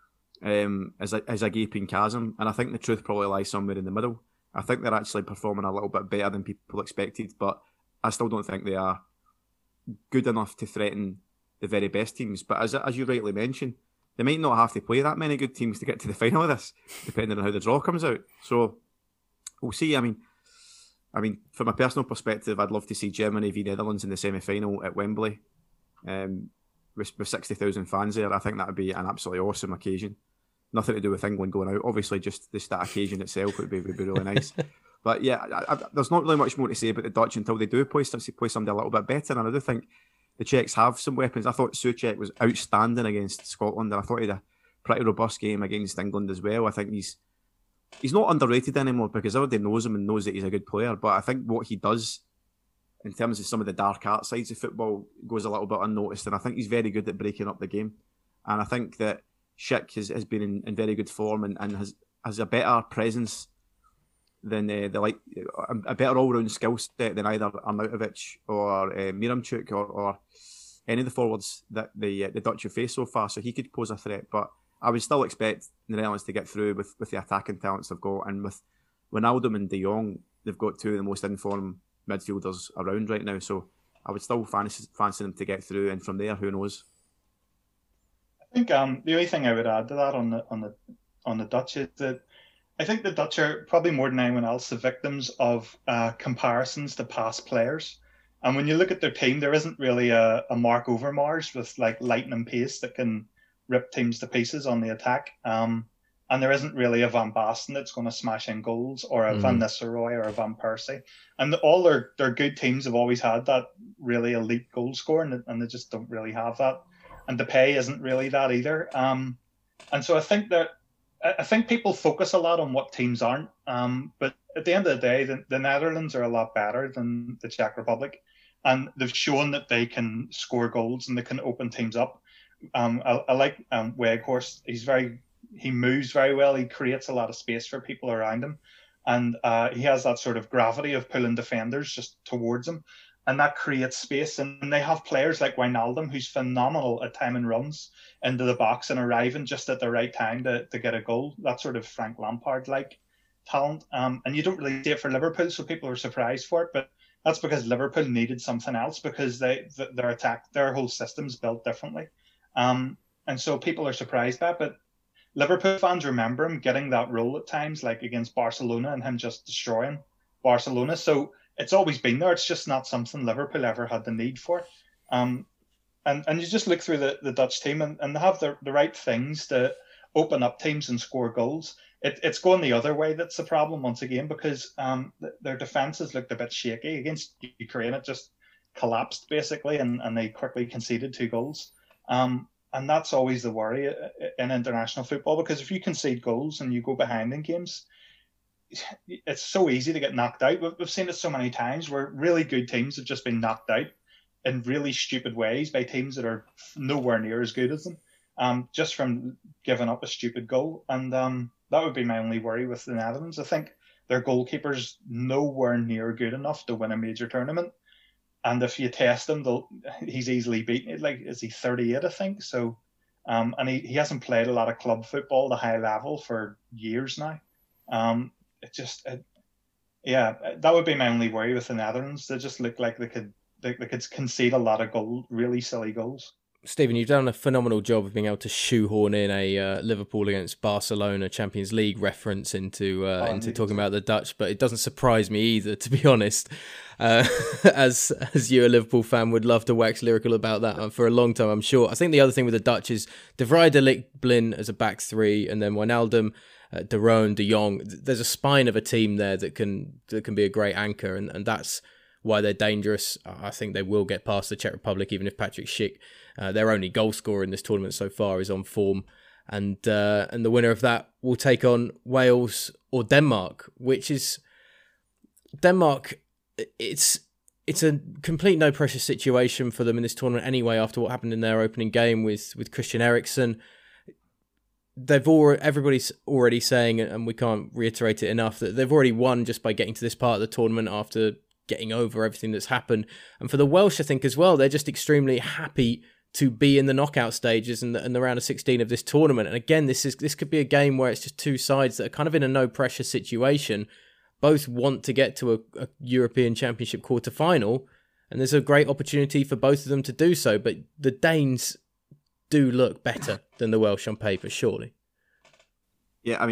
is a gaping chasm. And I think the truth probably lies somewhere in the middle. I think they're actually performing a little bit better than people expected, but I still don't think they are good enough to threaten the very best teams. But as you rightly mentioned, they might not have to play that many good teams to get to the final of this, depending on how the draw comes out. So we'll see. I mean, from a personal perspective, I'd love to see Germany v Netherlands in the semi-final at Wembley, with 60,000 fans there. I think that would be an absolutely awesome occasion. Nothing to do with England going out. Obviously, just that occasion itself would be really nice. But yeah, there's not really much more to say about the Dutch until they do play somebody a little bit better. And I do think the Czechs have some weapons. I thought Souček was outstanding against Scotland, and I thought he had a pretty robust game against England as well. I think he's not underrated anymore because everybody knows him and knows that he's a good player. But I think what he does in terms of some of the dark art sides of football goes a little bit unnoticed, and I think he's very good at breaking up the game. And I think that Schick has been in very good form and has a better presence than a better all-round skill set than either Arnautovic or Miramchuk or any of the forwards that the Dutch have faced so far. So he could pose a threat, but I would still expect the Netherlands to get through with the attacking talents they've got, and with Wijnaldum and De Jong, they've got two of the most informed midfielders around right now. So I would still fancy them to get through, and from there, who knows? I think the only thing I would add to that on the Dutch is that I think the Dutch are probably more than anyone else the victims of comparisons to past players. And when you look at their team, there isn't really a Mark Overmars with like lightning pace that can rip teams to pieces on the attack. And there isn't really a Van Basten that's going to smash in goals, or a Van Nistelrooy or a Van Persie. And all their good teams have always had that really elite goal scorer, and they just don't really have that. And Depay isn't really that either. And so I think people focus a lot on what teams aren't. But at the end of the day, the Netherlands are a lot better than the Czech Republic. And they've shown that they can score goals and they can open teams up. I like Weghorst. He moves very well. He creates a lot of space for people around him. And he has that sort of gravity of pulling defenders just towards him. And that creates space. And they have players like Wijnaldum, who's phenomenal at timing runs into the box and arriving just at the right time to get a goal. That sort of Frank Lampard-like talent. And you don't really see it for Liverpool, so people are surprised for it. But that's because Liverpool needed something else, because their attack, their whole system's built differently. And so people are surprised by it. But Liverpool fans remember him getting that role at times, like against Barcelona, and him just destroying Barcelona. So it's always been there. It's just not something Liverpool ever had the need for. And you just look through the Dutch team, and they have the right things to open up teams and score goals. It's going the other way that's the problem once again, because their defences looked a bit shaky. Against Ukraine, it just collapsed basically, and they quickly conceded 2 goals. And that's always the worry in international football, because if you concede goals and you go behind in games, it's so easy to get knocked out. We've seen it so many times where really good teams have just been knocked out in really stupid ways by teams that are nowhere near as good as them. just from giving up a stupid goal. And that would be my only worry with the Netherlands. I think their goalkeeper's nowhere near good enough to win a major tournament. And if you test him, he's easily beaten. Like, is he 38, I think? So, and he hasn't played a lot of club football at a high level for years now. Yeah, that would be my only worry with the Netherlands. They just look like they could concede a lot of really silly goals. Stephen, you've done a phenomenal job of being able to shoehorn in a Liverpool against Barcelona Champions League reference into talking about the Dutch, but it doesn't surprise me either, to be honest. As you, a Liverpool fan, would love to wax lyrical about that for a long time, I'm sure. I think the other thing with the Dutch is De Vrij, De Ligt, Blin as a back three, and then Wijnaldum, De Roon, De Jong. There's a spine of a team there that can be a great anchor, and that's why they're dangerous. I think they will get past the Czech Republic, even if Patrick Schick, their only goal scorer in this tournament so far, is on form. And the winner of that will take on Wales or Denmark, which is... Denmark, it's a complete no-pressure situation for them in this tournament anyway, after what happened in their opening game with Christian Eriksen. Everybody's already saying, and we can't reiterate it enough, that they've already won just by getting to this part of the tournament after getting over everything that's happened. And for the Welsh, I think as well, they're just extremely happy to be in the knockout stages and the round of 16 of this tournament. And again, this could be a game where it's just two sides that are kind of in a no pressure situation. Both want to get to a European Championship quarter-final, and there's a great opportunity for both of them to do so. But the Danes do look better than the Welsh on paper, surely. Yeah,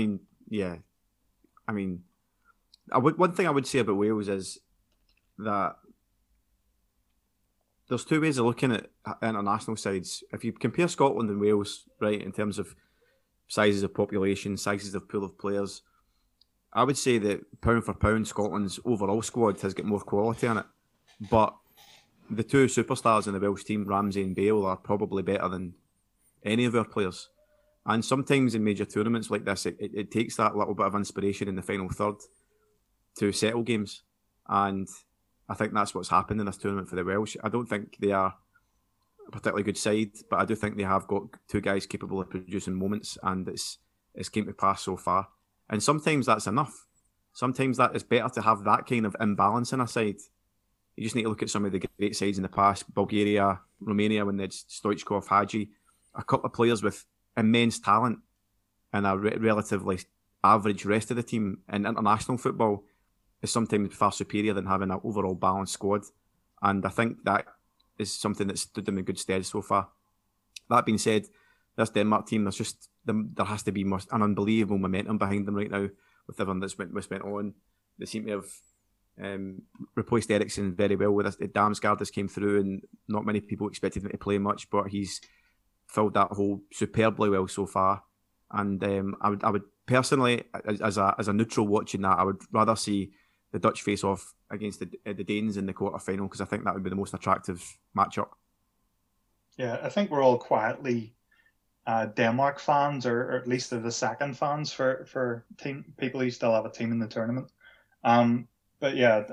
one thing I would say about Wales is that there's two ways of looking at international sides. If you compare Scotland and Wales, right, in terms of sizes of population, sizes of pool of players, I would say that pound for pound, Scotland's overall squad has got more quality in it. But the two superstars in the Welsh team, Ramsey and Bale, are probably better than any of our players. And sometimes in major tournaments like this, it takes that little bit of inspiration in the final third to settle games. And I think that's what's happened in this tournament for the Welsh. I don't think they are a particularly good side, but I do think they have got two guys capable of producing moments, and it's came to pass so far. And sometimes that's enough. Sometimes that is better to have that kind of imbalance in a side. You just need to look at some of the great sides in the past, Bulgaria, Romania, when they had Stoichkov, Hagi, a couple of players with immense talent and a relatively average rest of the team in international football is sometimes far superior than having an overall balanced squad. And I think that is something that's stood them in good stead so far. That being said, this Denmark team, there has to be an unbelievable momentum behind them right now with everything that's went on. They seem to have replaced Eriksen very well with this. Damsgaard has came through, and not many people expected him to play much, but he's filled that hole superbly well so far. And I would personally, as a neutral watching that, I would rather see the Dutch face off against the Danes in the quarter final, because I think that would be the most attractive matchup. Yeah, I think we're all quietly Denmark fans, or at least they're the second fans for people who still have a team in the tournament. But yeah,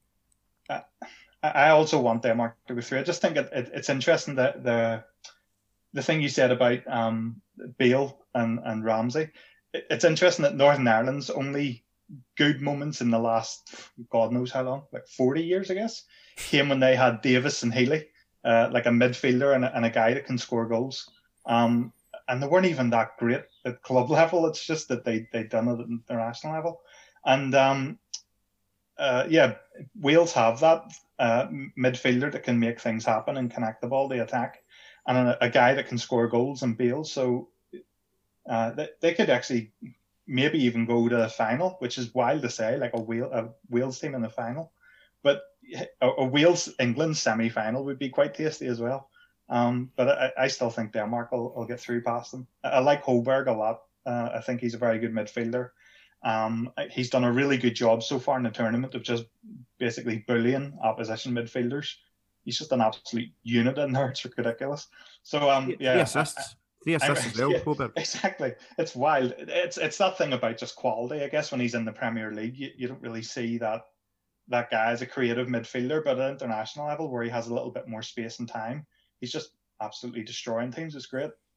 I also want Denmark to go through. I just think it's interesting that the thing you said about Bale and Ramsey. It's interesting that Northern Ireland's only good moments in the last, God knows how long, like 40 years, I guess, came when they had Davis and Healy, like a midfielder and a guy that can score goals. And they weren't even that great at club level. It's just that they'd done it at international level. And yeah, Wales have that midfielder that can make things happen and connect the ball to attack, and a guy that can score goals and Bale. So they could actually maybe even go to the final, which is wild to say, like a Wales team in the final. But a Wales-England semi-final would be quite tasty as well. But I still think Denmark will get through past them. I like Holberg a lot. I think he's a very good midfielder. He's done a really good job so far in the tournament of just basically bullying opposition midfielders. He's just an absolute unit in there. It's ridiculous. So yeah, three assists as well. Yeah, exactly. It's wild. It's that thing about just quality. I guess when he's in the Premier League, you don't really see that guy as a creative midfielder, but at international level where he has a little bit more space and time, he's just absolutely destroying teams. It's great.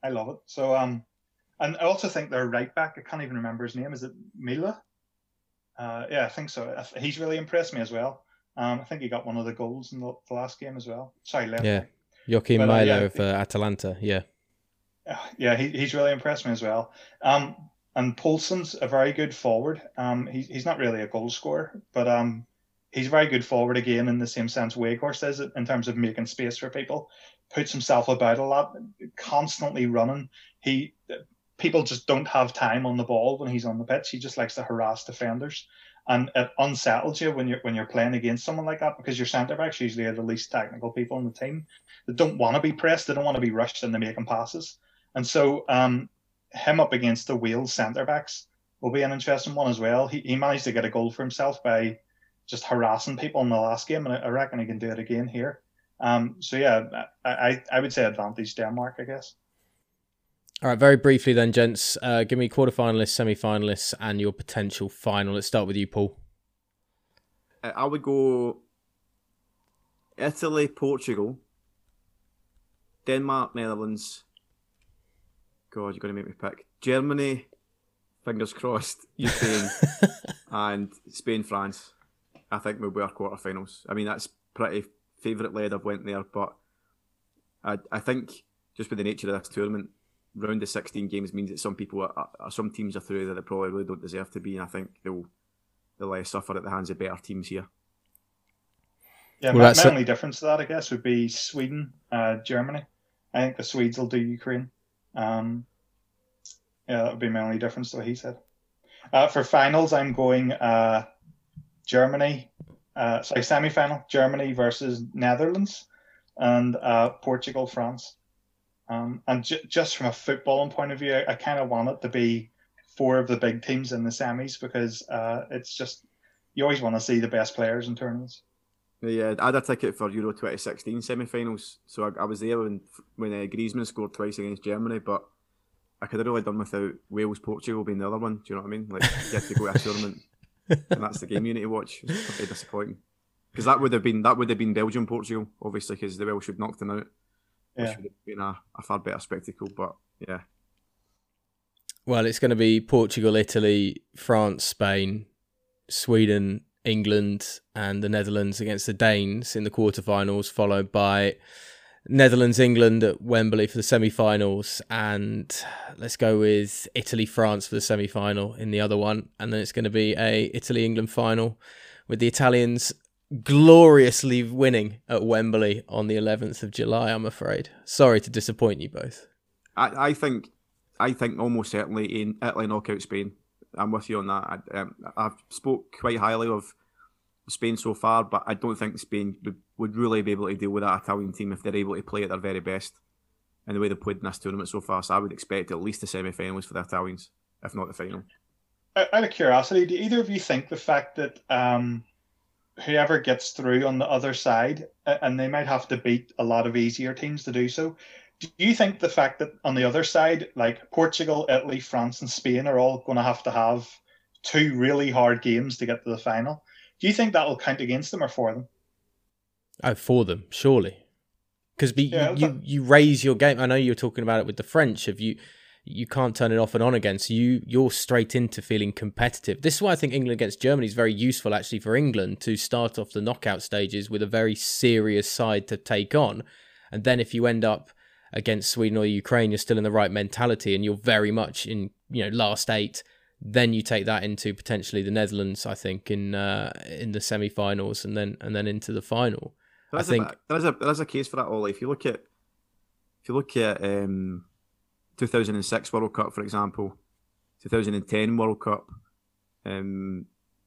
I love it. So and I also think their right back, I can't even remember his name. Is it Mila? Yeah, I think so. He's really impressed me as well. I think he got one of the goals in the last game as well. Sorry, left. Yeah, Joachim Mailer of Atalanta. Yeah. Yeah, he's really impressed me as well. And Poulsen's a very good forward. He's not really a goal scorer, but he's a very good forward again in the same sense Weghorst is in terms of making space for people. Puts himself about a lot, constantly running. People just don't have time on the ball when he's on the pitch. He just likes to harass defenders, and it unsettles you when you're playing against someone like that, because your centre backs usually are the least technical people on the team. They don't want to be pressed. They don't want to be rushed into making passes. And so him up against the Wales centre backs will be an interesting one as well. He managed to get a goal for himself by just harassing people in the last game, and I reckon he can do it again here. So yeah, I would say advantage Denmark, I guess. All right, very briefly then, gents. Give me quarterfinalists, semi-finalists, and your potential final. Let's start with you, Paul. I would go Italy, Portugal, Denmark, Netherlands. God, you're going to make me pick. Germany, fingers crossed, Ukraine, and Spain, France. I think will be our quarterfinals. I mean, that's pretty favourite led. I've went there, but I think just with the nature of this tournament, round of 16 games means that some teams are through that they probably really don't deserve to be, and I think they'll suffer at the hands of better teams here. Yeah, my only difference to that, I guess, would be Sweden, Germany. I think the Swedes will do Ukraine. Yeah, that would be my only difference to what he said. For finals, I'm going Germany. Semi-final, Germany versus Netherlands, and Portugal, France. And just from a footballing point of view, I kind of want it to be 4 of the big teams in the semis, because it's just, you always want to see the best players in tournaments. Yeah, I had a ticket for Euro 2016 semi-finals, so I was there when Griezmann scored twice against Germany, but I could have really done without Wales, Portugal being the other one. Do you know what I mean? Like, you had to go to a tournament, and that's the game you need to watch. It was pretty disappointing, because that would have been Belgium, Portugal, obviously, because the Welsh had knocked them out. Yeah. Which would have been a far better spectacle, but yeah. Well, it's going to be Portugal, Italy, France, Spain, Sweden, England, and the Netherlands against the Danes in the quarterfinals, followed by Netherlands, England at Wembley for the semi-finals, and let's go with Italy, France for the semi-final in the other one, and then it's going to be a Italy, England final with the Italians gloriously winning at Wembley on the 11th of July, I'm afraid. Sorry to disappoint you both. I think almost certainly in Italy knock out Spain. I'm with you on that. I've spoke quite highly of Spain so far, but I don't think Spain would really be able to deal with that Italian team if they're able to play at their very best in the way they've played in this tournament so far. So I would expect at least the semi-finals for the Italians, if not the final. Out of curiosity, do either of you think the fact that whoever gets through on the other side, and they might have to beat a lot of easier teams to do so, do you think the fact that on the other side, like Portugal, Italy, France, and Spain are all going to have 2 really hard games to get to the final, do you think that will count against them or for them? Oh, for them, surely. Because you raise your game. I know you're talking about it with the French. You can't turn it off and on again, so you're straight into feeling competitive. This is why I think England against Germany is very useful, actually, for England to start off the knockout stages with a very serious side to take on. And then if you end up against Sweden or Ukraine, you're still in the right mentality and you're very much in last 8. Then you take that into potentially the Netherlands, I think, in the semi-finals and then into the final. There's a case for that, Ollie. If you look at 2006 World Cup, for example, 2010 World Cup, the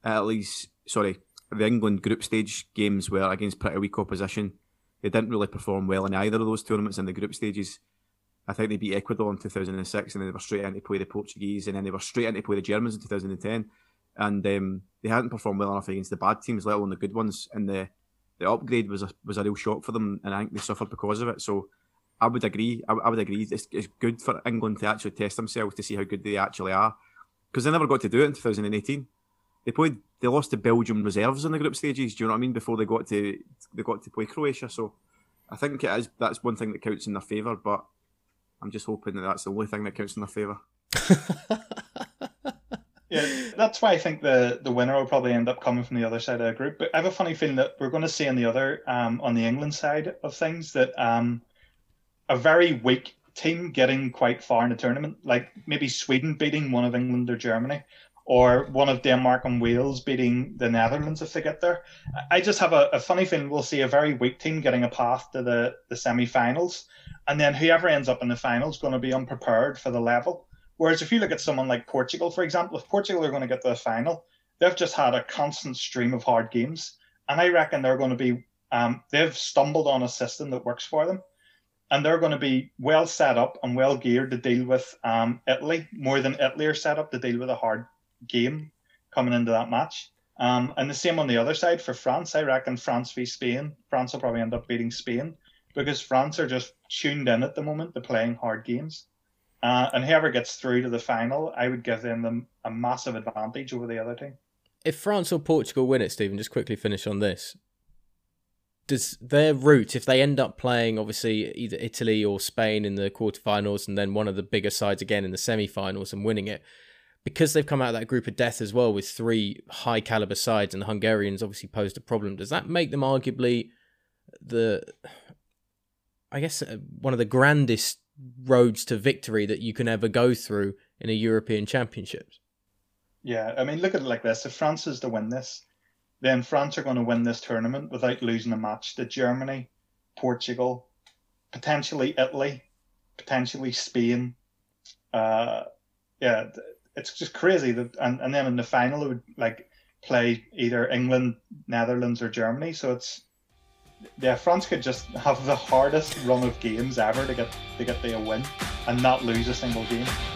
England group stage games were against pretty weak opposition. They didn't really perform well in either of those tournaments in the group stages. I think they beat Ecuador in 2006, and then they were straight in to play the Portuguese, and then they were straight in to play the Germans in 2010. And they hadn't performed well enough against the bad teams, let alone the good ones. And the upgrade was a real shock for them, and I think they suffered because of it. So I would agree. I would agree. It's good for England to actually test themselves to see how good they actually are, because they never got to do it in 2018. They lost to Belgium reserves in the group stages. Do you know what I mean? Before they got to play Croatia. So I think that's one thing that counts in their favour. But I'm just hoping that that's the only thing that counts in their favour. Yeah, that's why I think the winner will probably end up coming from the other side of the group. But I have a funny feeling that we're going to see on the other, on the England side of things, that a very weak team getting quite far in the tournament, like maybe Sweden beating one of England or Germany, or one of Denmark and Wales beating the Netherlands if they get there. I just have a funny feeling we'll see a very weak team getting a path to the semi-finals, and then whoever ends up in the finals is going to be unprepared for the level. Whereas if you look at someone like Portugal, for example, if Portugal are going to get to the final, they've just had a constant stream of hard games. And I reckon they're going to be, they've stumbled on a system that works for them. And they're going to be well set up and well geared to deal with Italy, more than Italy are set up to deal with a hard game coming into that match. And the same on the other side for France. I reckon France v Spain, France will probably end up beating Spain because France are just tuned in at the moment to playing hard games. And whoever gets through to the final, I would give them a massive advantage over the other team. If France or Portugal win it, Stephen, just quickly finish on this. Does their route, if they end up playing, obviously, either Italy or Spain in the quarterfinals and then one of the bigger sides again in the semi-finals and winning it, because they've come out of that group of death as well with 3 high-caliber sides and the Hungarians obviously posed a problem, does that make them arguably one of the grandest roads to victory that you can ever go through in a European Championships? Yeah, I mean, look at it like this. If France is to win this, then France are going to win this tournament without losing a match to Germany, Portugal, potentially Italy, potentially Spain. It's just crazy that, and then in the final it would like play either England, Netherlands, or Germany. So France could just have the hardest run of games ever to get a win and not lose a single game.